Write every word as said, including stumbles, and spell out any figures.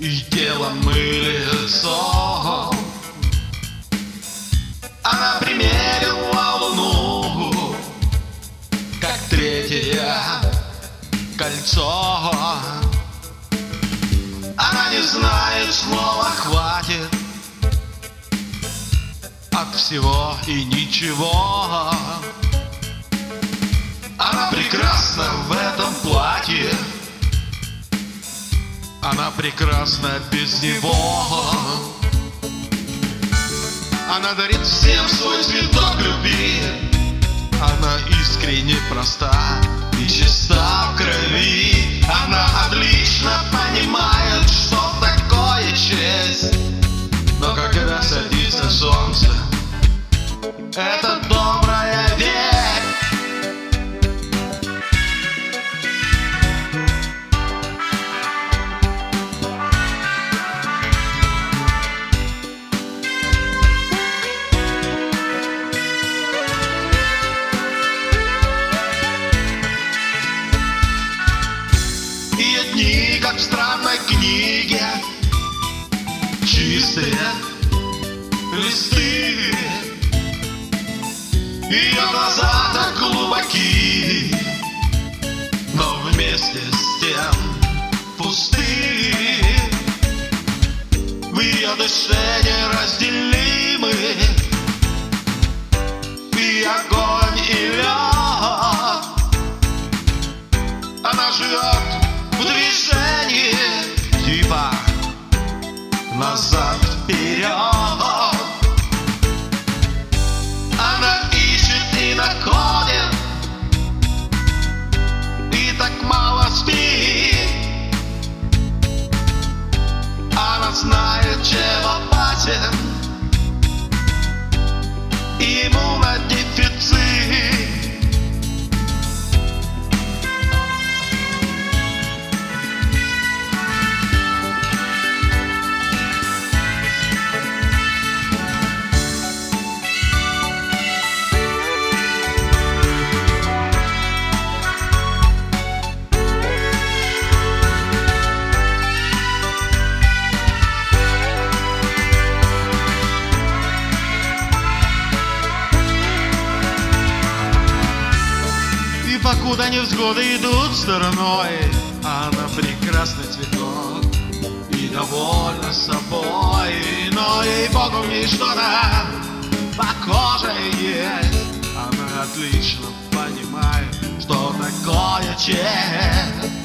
и телом, и лицом. Она примерила луну, как третье кольцо. Она не знает слова «хватит» от всего и ничего. Она прекрасна в этом платье, она прекрасна без него. Она дарит всем свой цветок любви, она искренне проста и чиста в крови. Она отлично понимает, что такое честь, но когда садится солнце, это добрая весть. Ее дни, как в странной книге, чистые листы. Ее глаза так глубоки, но вместе с тем пусты. В ее душе неразделимы и огонь, и лед. Она живет в движении, типа назад, вперед. Она ищет и находит, и так мало спит. Она знает, чем опасен иммунодефицит. Покуда невзгоды идут стороной, она прекрасный цветок и довольна собой. Но ей-богу в ней что-то похожее есть. Она отлично понимает, что такое честь.